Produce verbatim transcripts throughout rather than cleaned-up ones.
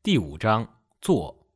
第五章，做。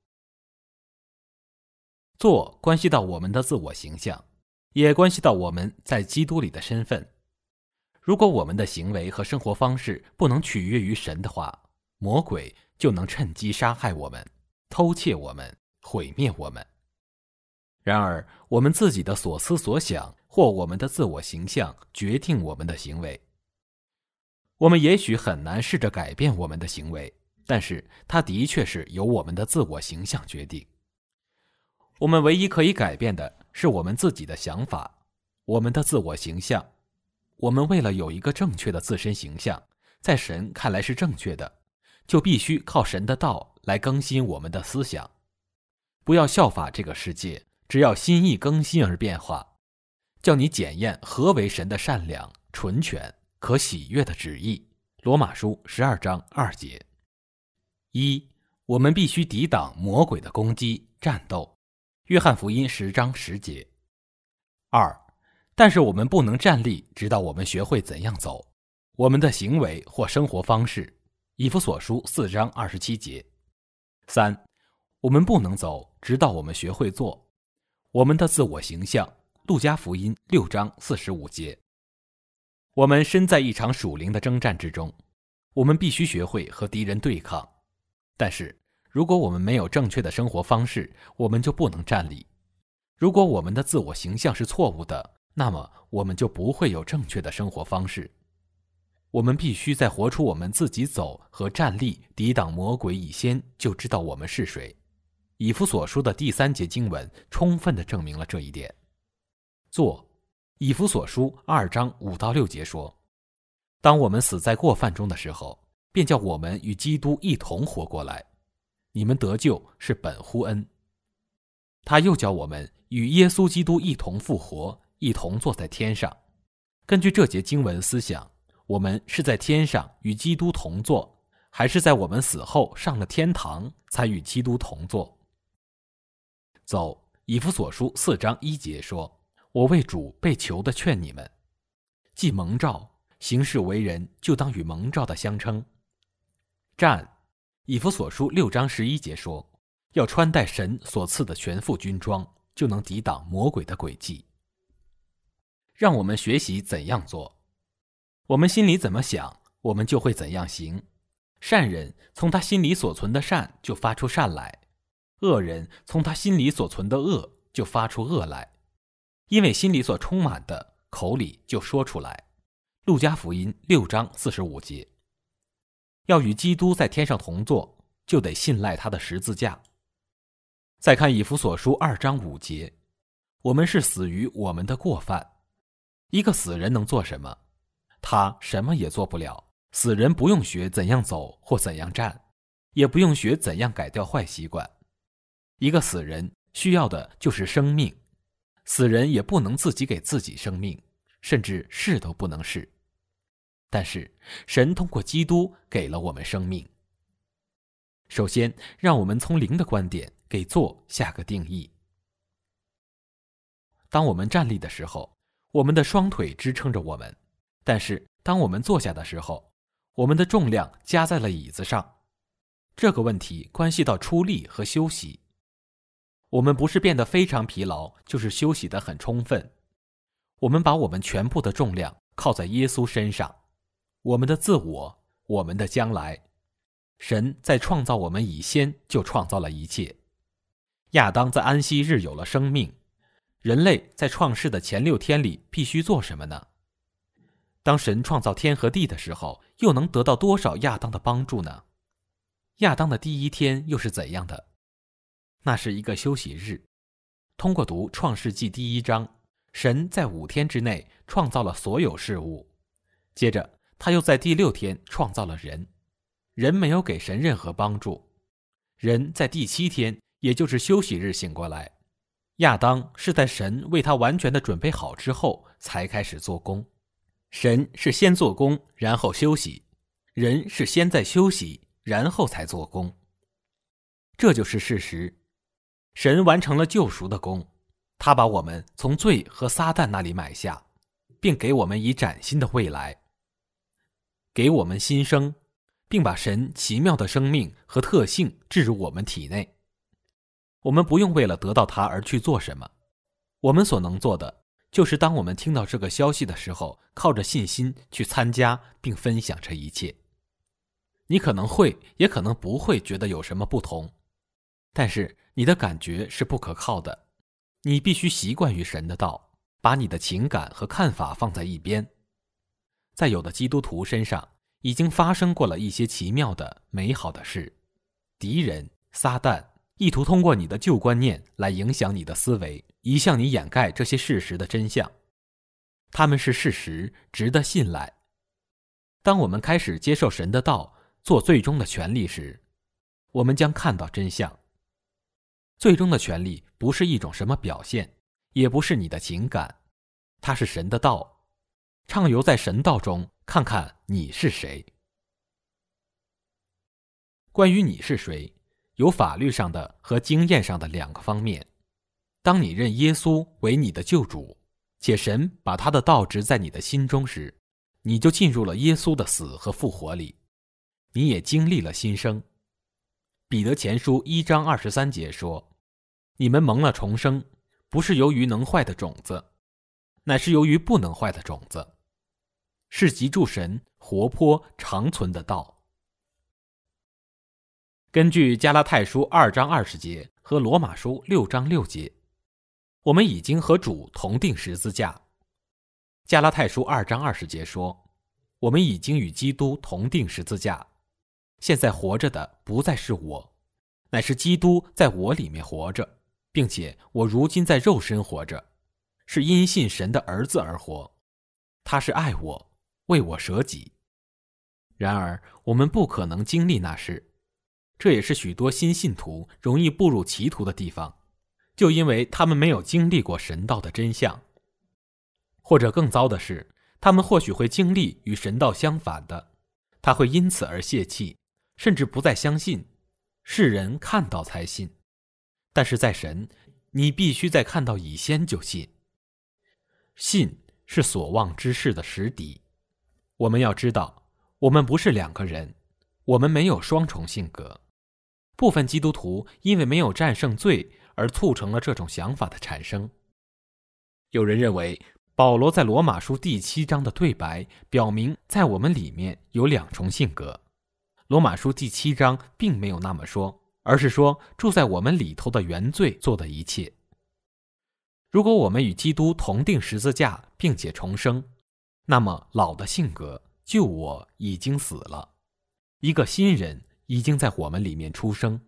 做关系到我们的自我形象，也关系到我们在基督里的身份。如果我们的行为和生活方式不能取悦于神的话，魔鬼就能趁机杀害我们，偷窃我们，毁灭我们。然而，我们自己的所思所想或我们的自我形象决定我们的行为。我们也许很难试着改变我们的行为，但是它的确是由我们的自我形象决定。我们唯一可以改变的是我们自己的想法，我们的自我形象。我们为了有一个正确的自身形象，在神看来是正确的，就必须靠神的道来更新我们的思想。不要效法这个世界，只要心意更新而变化，叫你检验何为神的善良、纯全、可喜悦的旨意。罗马书十二章二节。一，我们必须抵挡魔鬼的攻击、战斗。约翰福音十章十节。二，但是我们不能站立，直到我们学会怎样走，我们的行为或生活方式。以弗所书四章二十七节。三，我们不能走，直到我们学会做，我们的自我形象。路加福音六章四十五节。我们身在一场属灵的征战之中，我们必须学会和敌人对抗。但是如果我们没有正确的生活方式，我们就不能站立。如果我们的自我形象是错误的，那么我们就不会有正确的生活方式。我们必须在活出我们自己走和站立抵挡魔鬼以先，就知道我们是谁。以弗所书的第三节经文充分地证明了这一点。做，以弗所书二章五到六节说，当我们死在过犯中的时候，便叫我们与基督一同活过来。你们得救是本乎恩。他又叫我们与耶稣基督一同复活，一同坐在天上。根据这节经文思想，我们是在天上与基督同坐，还是在我们死后上了天堂才与基督同坐？走，以弗所书四章一节说，我为主被囚的劝你们，既蒙召，行事为人就当与蒙召的相称。战，以弗所书六章十一节说，要穿戴神所赐的全副军装，就能抵挡魔鬼的诡计。让我们学习怎样做。我们心里怎么想，我们就会怎样行。善人从他心里所存的善就发出善来，恶人从他心里所存的恶就发出恶来。因为心里所充满的，口里就说出来。路加福音六章四十五节。要与基督在天上同坐，就得信赖他的十字架。再看以弗所书二章五节，我们是死于我们的过犯。一个死人能做什么？他什么也做不了。死人不用学怎样走或怎样站，也不用学怎样改掉坏习惯。一个死人需要的就是生命，死人也不能自己给自己生命，甚至是都不能是。但是神通过基督给了我们生命。首先，让我们从灵的观点给做下个定义。当我们站立的时候，我们的双腿支撑着我们，但是当我们坐下的时候，我们的重量加在了椅子上。这个问题关系到出力和休息。我们不是变得非常疲劳，就是休息得很充分。我们把我们全部的重量靠在耶稣身上，我们的自我，我们的将来。神在创造我们以先就创造了一切。亚当在安息日有了生命，人类在创世的前六天里必须做什么呢？当神创造天和地的时候，又能得到多少亚当的帮助呢？亚当的第一天又是怎样的？那是一个休息日。通过读创世纪第一章，神在五天之内创造了所有事物，接着他又在第六天创造了人。人没有给神任何帮助。人在第七天，也就是休息日醒过来。亚当是在神为他完全的准备好之后才开始做工。神是先做工，然后休息；人是先在休息，然后才做工。这就是事实。神完成了救赎的工，他把我们从罪和撒旦那里买下，并给我们以崭新的未来，给我们新生。 并把神奇妙的生命和特性置入我们体内。我们不用为了得到它而去做什么，我们所能做的就是当我们听到这个消息的时候，靠着信心去参加并分享这一切。你可能会也可能不会觉得有什么不同，但是你的感觉是不可靠的，你必须习惯于神的道，把你的情感和看法放在一边。在有的基督徒身上已经发生过了一些奇妙的美好的事，敌人撒旦意图通过你的旧观念来影响你的思维，以向你掩盖这些事实的真相。他们是事实，值得信赖。当我们开始接受神的道做最终的权利时，我们将看到真相。最终的权利不是一种什么表现，也不是你的情感，它是神的道。畅游在神道中，看看你是谁。关于你是谁，有法律上的和经验上的两个方面。当你认耶稣为你的救主，且神把他的道植在你的心中时，你就进入了耶稣的死和复活里，你也经历了新生。彼得前书一章二十三节说，你们蒙了重生，不是由于能坏的种子，乃是由于不能坏的种子，是藉著神活泼长存的道。根据加拉太书二章二十节和罗马书六章六节，我们已经和主同定十字架。加拉太书二章二十节说，我们已经与基督同定十字架，现在活着的不再是我，乃是基督在我里面活着，并且我如今在肉身活着，是因信神的儿子而活。他是爱我，为我舍己。然而我们不可能经历那事，这也是许多新信徒容易步入歧途的地方，就因为他们没有经历过神道的真相。或者更糟的是，他们或许会经历与神道相反的，他会因此而泄气，甚至不再相信，世人看到才信。但是在神，你必须在看到以先就信。信是所望之事的实底。我们要知道，我们不是两个人，我们没有双重性格。部分基督徒因为没有战胜罪而促成了这种想法的产生。有人认为保罗在罗马书第七章的对白表明在我们里面有两重性格。罗马书第七章并没有那么说，而是说住在我们里头的原罪做的一切。如果我们与基督同定十字架并且重生，那么老的性格旧我已经死了，一个新人已经在我们里面出生。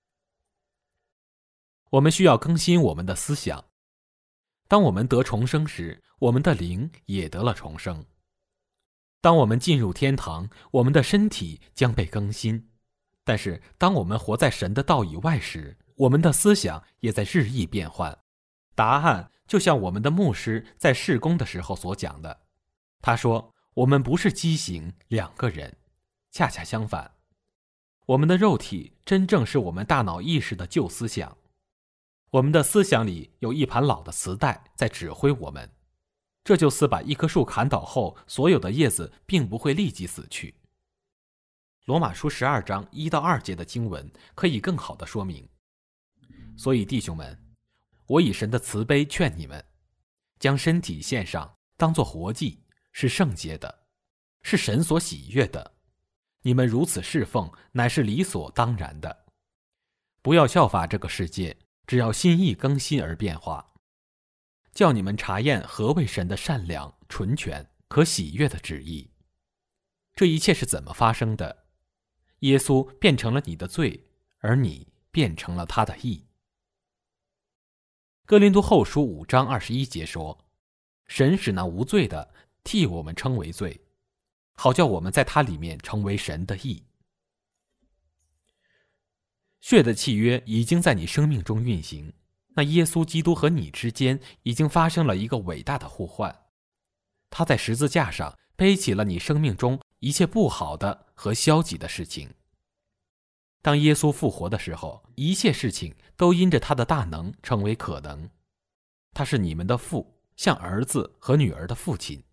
我们需要更新我们的思想。当我们得重生时，我们的灵也得了重生。当我们进入天堂，我们的身体将被更新。但是当我们活在神的道以外时，我们的思想也在日益变换。答案就像我们的牧师在事工的时候所讲的，他说，我们不是畸形两个人，恰恰相反，我们的肉体真正是我们大脑意识的旧思想。我们的思想里有一盘老的磁带在指挥我们，这就似把一棵树砍倒后，所有的叶子并不会立即死去。罗马书十二章一到二节的经文可以更好地说明。所以弟兄们，我以神的慈悲劝你们，将身体献上，当作活祭，是圣洁的，是神所喜悦的。你们如此侍奉，乃是理所当然的。不要效法这个世界，只要心意更新而变化，叫你们查验何为神的善良、纯全、可喜悦的旨意。这一切是怎么发生的？耶稣变成了你的罪，而你变成了他的义。哥林多后书五章二十一节说，神使那无罪的替我们称为罪，好叫我们在他里面成为神的义。血的契约已经在你生命中运行，那耶稣基督和你之间已经发生了一个伟大的互换。他在十字架上背起了你生命中一切不好的和消极的事情。当耶稣复活的时候，一切事情都因着他的大能成为可能。他是你们的父，像儿子和女儿的父亲，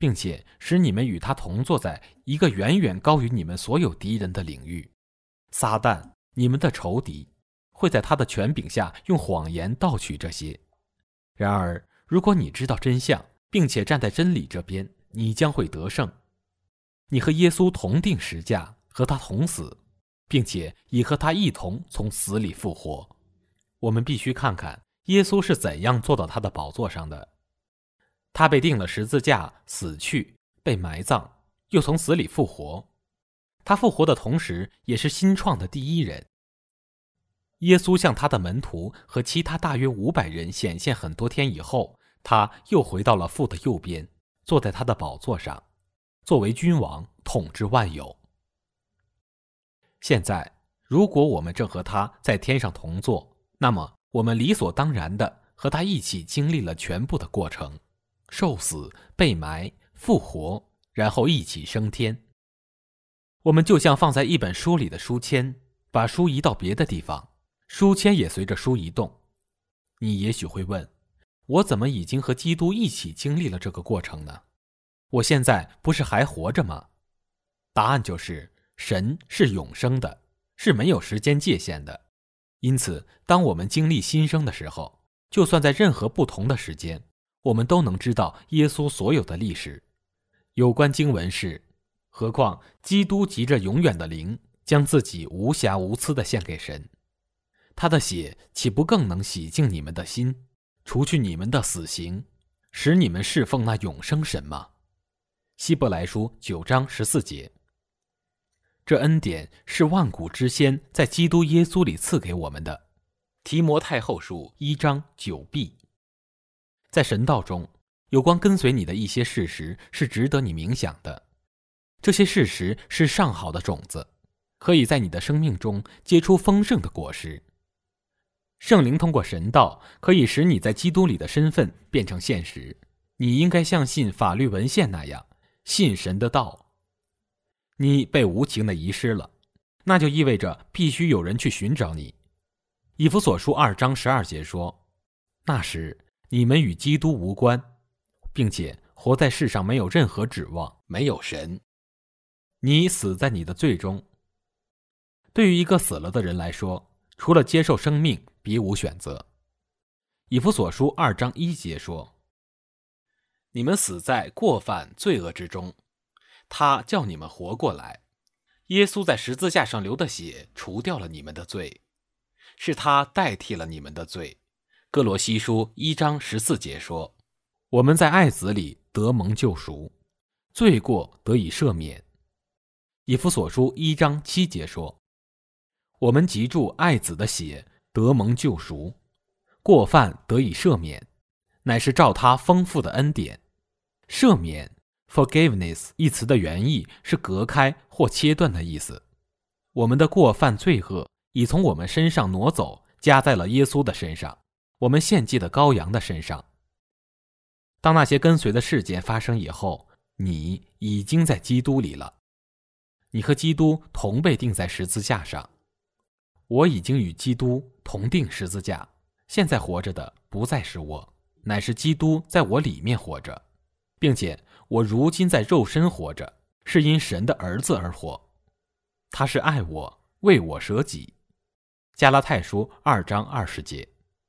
并且使你们与他同坐在一个远远高于你们所有敌人的领域。撒旦，你们的仇敌，会在他的权柄下用谎言盗取这些。然而，如果你知道真相，并且站在真理这边，你将会得胜。你和耶稣同定十架，和他同死，并且已和他一同从死里复活。我们必须看看耶稣是怎样坐到他的宝座上的。他被钉了十字架，死去，被埋葬，又从死里复活。他复活的同时，也是新创的第一人。耶稣向他的门徒和其他大约五百人显现很多天以后，他又回到了父的右边，坐在他的宝座上，作为君王，统治万有。现在，如果我们正和他在天上同坐，那么我们理所当然地和他一起经历了全部的过程：受死、被埋、复活，然后一起升天。我们就像放在一本书里的书签，把书移到别的地方，书签也随着书移动。你也许会问，我怎么已经和基督一起经历了这个过程呢？我现在不是还活着吗？答案就是，神是永生的，是没有时间界限的。因此，当我们经历新生的时候，就算在任何不同的时间，我们都能知道耶稣所有的历史。有关经文是，何况基督藉着永远的灵，将自己无瑕无疵地献给神。他的血岂不更能洗净你们的心，除去你们的死刑，使你们侍奉那永生神吗？希伯来书九章十四节。这恩典是万古之先在基督耶稣里赐给我们的。提摩太后书一章九 b。 在神道中，有关跟随你的一些事实是值得你冥想的。这些事实是上好的种子，可以在你的生命中结出丰盛的果实。圣灵通过神道可以使你在基督里的身份变成现实。你应该像信法律文献那样信神的道。你被无情地遗失了，那就意味着必须有人去寻找你。以弗所书二章十二节说，那时你们与基督无关，并且活在世上没有任何指望，没有神。你死在你的罪中。对于一个死了的人来说，除了接受生命，别无选择。以弗所书二章一节说，你们死在过犯罪恶之中，他叫你们活过来。耶稣在十字架上流的血除掉了你们的罪，是他代替了你们的罪。哥罗西书一章十四节说，我们在爱子里得蒙救赎，罪过得以赦免。以弗所书一章七节说，我们藉著爱子的血得蒙救赎，过犯得以赦免，乃是照他丰富的恩典。赦免 forgiveness 一词的原意是隔开或切断的意思。我们的过犯罪恶已从我们身上挪走，加在了耶稣的身上，我们献祭的羔羊的身上。当那些跟随的事件发生以后，你已经在基督里了。你和基督同被钉在十字架上。我已经与基督同钉十字架，现在活着的不再是我，乃是基督在我里面活着，并且我如今在肉身活着，是因神的儿子而活。他是爱我，为我舍己。加拉太书二章二十节。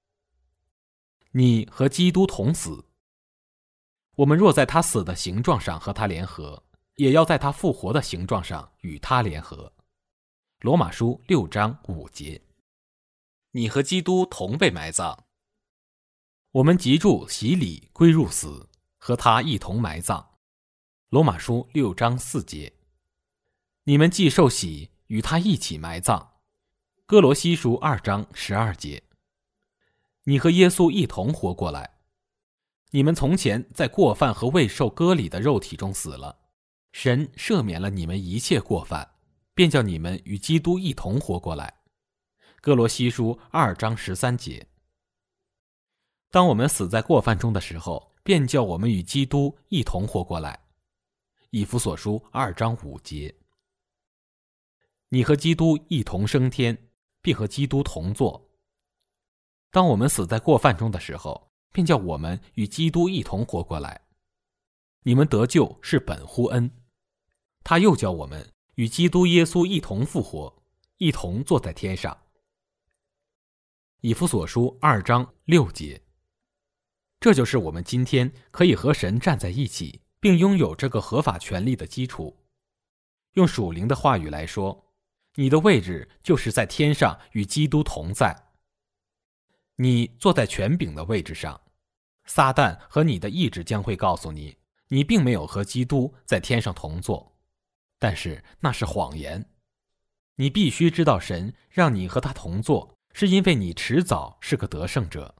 你和基督同死。我们若在他死的形状上和他联合，也要在他复活的形状上与他联合。罗马书六章五节。你和基督同被埋葬。我们藉著洗礼归入死，和他一同埋葬。罗马书六章四节。你们既受洗，与他一起埋葬。哥罗西书二章十二节。你和耶稣一同活过来。你们从前在过犯和未受割礼的肉体中死了，神赦免了你们一切过犯，便叫你们与基督一同活过来。哥罗西书二章十三节。当我们死在过犯中的时候，便叫我们与基督一同活过来。以弗所书二章五节。你和基督一同升天，并和基督同坐。当我们死在过犯中的时候，便叫我们与基督一同活过来。 你们得救是本乎恩。他又叫我们与基督耶稣一同复活，一同坐在天上。以弗所书二章六节。这就是我们今天可以和神站在一起，并拥有这个合法权利的基础。用属灵的话语来说，你的位置就是在天上与基督同在。你坐在权柄的位置上，撒旦和你的意志将会告诉你，你并没有和基督在天上同坐，但是那是谎言。你必须知道，神让你和他同坐，是因为你迟早是个得胜者。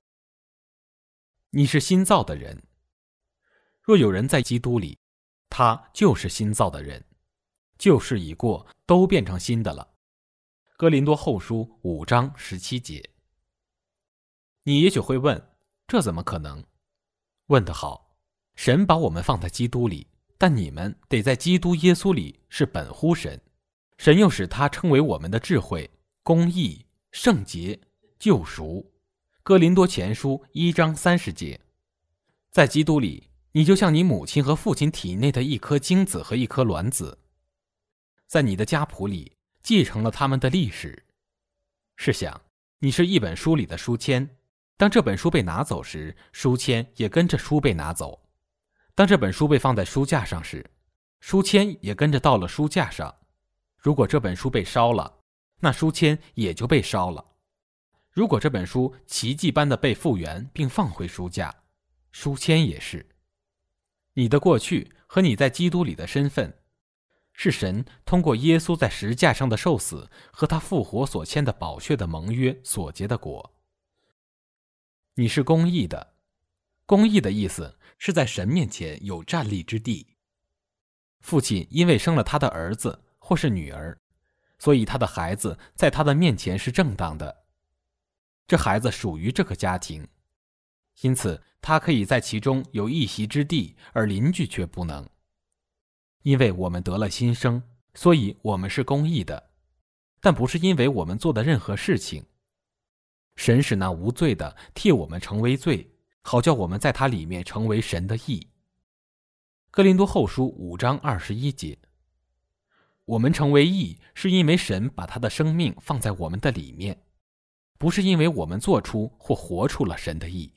你是新造的人，若有人在基督里，他就是新造的人，旧事已过，都变成新的了。哥林多后书五章十七节。你也许会问，这怎么可能？问得好，神把我们放在基督里，但你们得在基督耶稣里是本乎神，神又使他称为我们的智慧、公义、圣洁、救赎。哥林多前书一章三十节。在基督里，你就像你母亲和父亲体内的一颗精子和一颗卵子，在你的家谱里继承了他们的历史。试想，你是一本书里的书签，当这本书被拿走时，书签也跟着书被拿走。当这本书被放在书架上时，书签也跟着到了书架上。如果这本书被烧了，那书签也就被烧了。如果这本书奇迹般的被复原并放回书架，书签也是。你的过去和你在基督里的身份，是神通过耶稣在十字架上的受死和他复活所签的宝血的盟约所结的果。你是公义的，公义的意思是在神面前有站立之地。父亲因为生了他的儿子或是女儿，所以他的孩子在他的面前是正当的。这孩子属于这个家庭，因此他可以在其中有一席之地，而邻居却不能。因为我们得了新生，所以我们是公义的，但不是因为我们做的任何事情。神使那无罪的替我们成为罪，好叫我们在他里面成为神的义。哥林多后书五章二十一节。我们成为义，是因为神把他的生命放在我们的里面，不是因为我们做出或活出了神的义。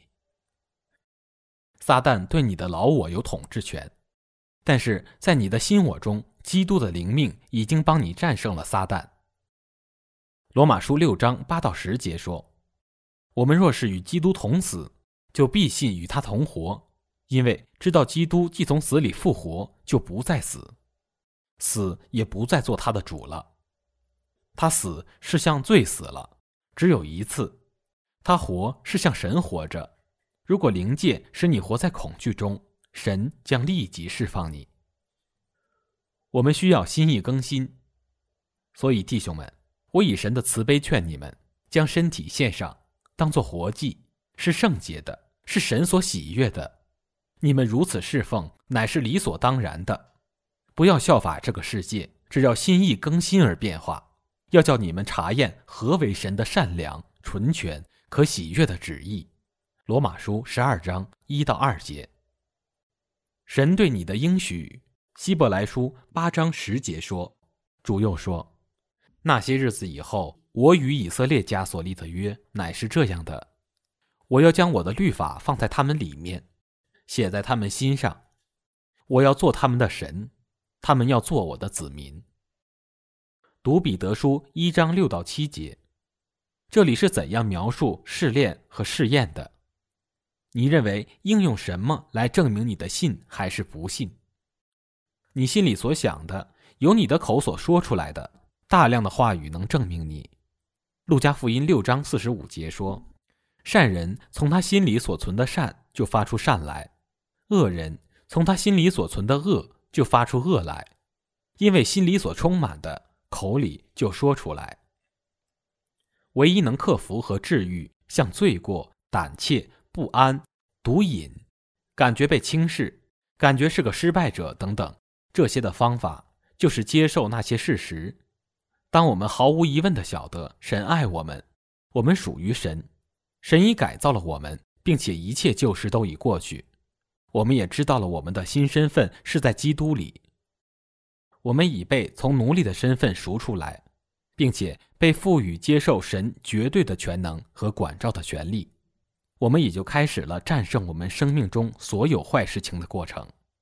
撒旦对你的老我有统治权，但是在你的新我中，基督的灵命已经帮你战胜了撒旦。罗马书六章八到十节说，我们若是与基督同死，就必信与他同活，因为知道基督既从死里复活，就不再死，死也不再做他的主了。他死是向罪死了，只有一次；他活是向神活着。如果灵界使你活在恐惧中，神将立即释放你。我们需要心意更新，所以弟兄们，我以神的慈悲劝你们，将身体献上，当作活祭，是圣洁的，是神所喜悦的。你们如此侍奉，乃是理所当然的。不要效法这个世界，只要心意更新而变化，要叫你们查验何为神的善良、纯全、可喜悦的旨意。罗马书十二章一到二节。神对你的应许，希伯来书八章十节说，主又说，那些日子以后，我与以色列家所立的约乃是这样的，我要将我的律法放在他们里面，写在他们心上，我要做他们的神，他们要做我的子民。读彼得书一章六到七节，这里是怎样描述试炼和试验的？你认为应用什么来证明你的信还是不信？你心里所想的，由你的口所说出来的，大量的话语能证明你。路加福音六章四十五节说，善人从他心里所存的善就发出善来，恶人从他心里所存的恶就发出恶来，因为心里所充满的，口里就说出来。唯一能克服和治愈像罪过、胆怯、不安、毒瘾、感觉被轻视、感觉是个失败者等等，这些的方法就是接受那些事实。当我们毫无疑问地晓得神爱我们，我们属于神，神已改造了我们，并且一切旧事都已过去， 我们也知道了我们的新身份是在基督里。我们已被从奴隶的身份赎出来，并且被赋予接受神绝对的全能和管照的权利，我们也就开始了战胜我们生命中所有坏事情的过程。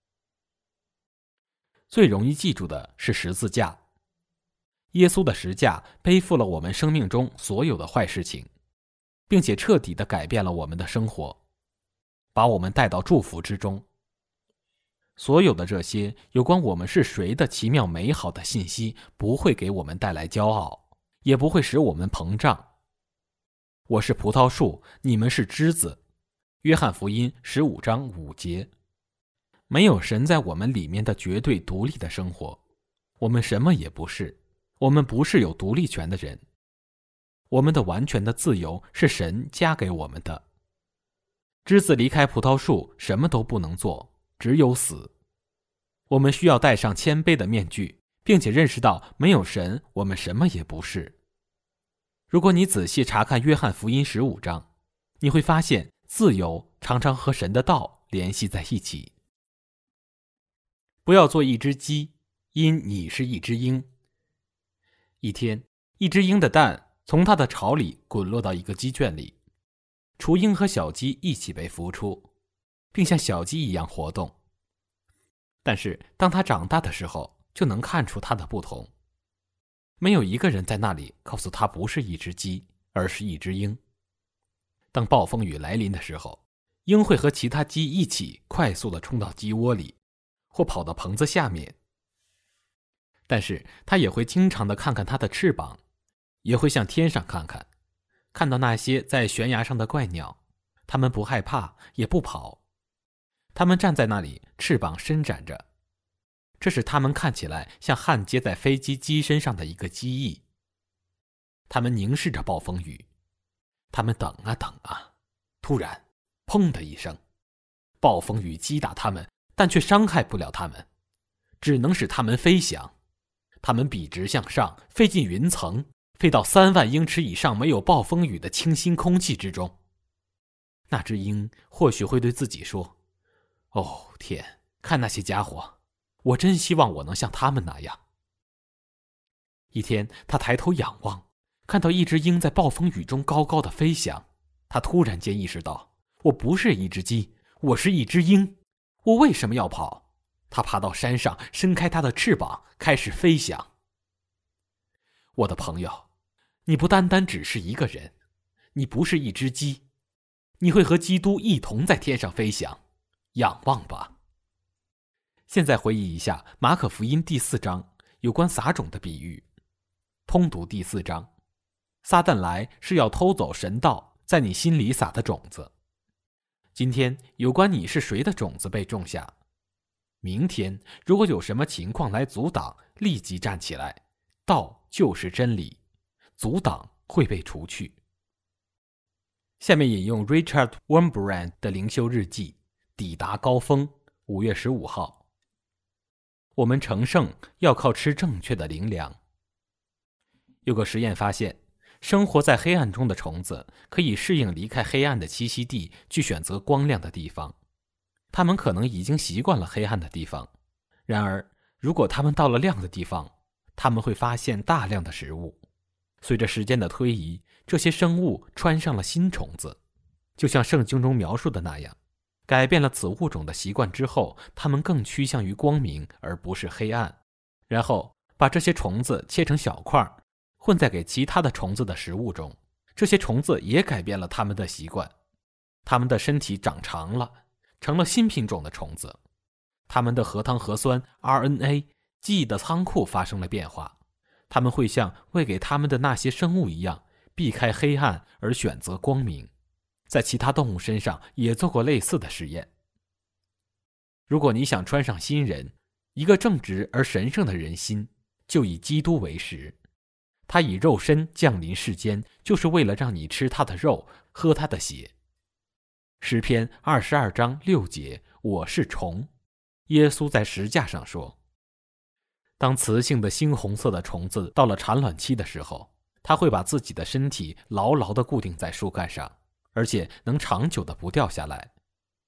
最容易记住的是十字架。耶稣的十架背负了我们生命中所有的坏事情，并且彻底地改变了我们的生活，把我们带到祝福之中。所有的这些有关我们是谁的奇妙美好的信息，不会给我们带来骄傲，也不会使我们膨胀。我是葡萄树，你们是枝子。约翰福音十五章五节。没有神在我们里面的绝对独立的生活，我们什么也不是，我们不是有独立权的人。我们的完全的自由是神加给我们的。枝子离开葡萄树，什么都不能做，只有死。我们需要戴上谦卑的面具，并且认识到没有神，我们什么也不是。如果你仔细查看约翰福音十五章，你会发现自由常常和神的道联系在一起。不要做一只鸡，因你是一只鹰。一天，一只鹰的蛋从它的巢里滚落到一个鸡圈里，雏鹰和小鸡一起被孵出，并像小鸡一样活动。但是当它长大的时候，就能看出它的不同。没有一个人在那里告诉它不是一只鸡，而是一只鹰。当暴风雨来临的时候，鹰会和其他鸡一起快速地冲到鸡窝里，或跑到棚子下面。但是它也会经常地看看它的翅膀，也会向天上看看，看到那些在悬崖上的怪鸟，它们不害怕，也不跑。它们站在那里，翅膀伸展着，这使它们看起来像焊接在飞机机身上的一个机翼。它们凝视着暴风雨，它们等啊等啊，突然，砰的一声，暴风雨击打它们，但却伤害不了它们，只能使它们飞翔。它们笔直向上，飞进云层，飞到三万英尺以上没有暴风雨的清新空气之中。那只鹰或许会对自己说：哦，天，看那些家伙，我真希望我能像他们那样。一天，他抬头仰望，看到一只鹰在暴风雨中高高的飞翔。他突然间意识到，我不是一只鸡，我是一只鹰，我为什么要跑？他爬到山上，伸开他的翅膀，开始飞翔。我的朋友，你不单单只是一个人，你不是一只鸡，你会和基督一同在天上飞翔。仰望吧。现在回忆一下马可福音第四章有关撒种的比喻。通读第四章，撒旦来是要偷走神道在你心里撒的种子。今天有关你是谁的种子被种下，明天如果有什么情况来阻挡，立即站起来，道就是真理，阻挡会被除去。下面引用 Richard Wurmbrand 的灵修日记，抵达高峰，五月十五号。我们成圣要靠吃正确的灵粮。有个实验发现，生活在黑暗中的虫子可以适应离开黑暗的栖息地，去选择光亮的地方。它们可能已经习惯了黑暗的地方，然而如果它们到了亮的地方，它们会发现大量的食物。随着时间的推移，这些生物穿上了新虫子，就像圣经中描述的那样，改变了此物种的习惯之后，它们更趋向于光明而不是黑暗。然后把这些虫子切成小块，混在给其他的虫子的食物中，这些虫子也改变了它们的习惯。它们的身体长长了，成了新品种的虫子。它们的核糖核酸 R N A 记忆的仓库发生了变化，它们会像喂给它们的那些生物一样，避开黑暗而选择光明。在其他动物身上也做过类似的实验。如果你想穿上新人，一个正直而神圣的人心，就以基督为食。他以肉身降临世间，就是为了让你吃他的肉，喝他的血。诗篇二十二章六节，我是虫。耶稣在石架上说，当雌性的猩红色的虫子到了产卵期的时候，它会把自己的身体牢牢地固定在树干上，而且能长久地不掉下来。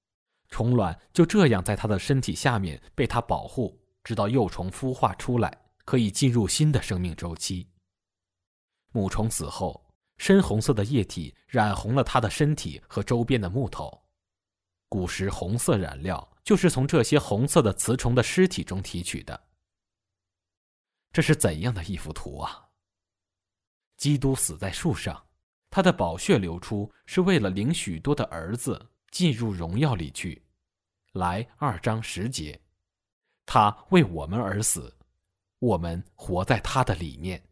虫卵就这样在他的身体下面被他保护，直到幼虫孵化出来，可以进入新的生命周期。母虫死后，深红色的液体染红了它的身体和周边的木头。古时红色染料就是从这些红色的雌虫的尸体中提取的。这是怎样的一幅图啊！基督死在树上，他的宝血流出是为了领许多的儿子进入荣耀里去。来二章十节，他为我们而死，我们活在他的里面。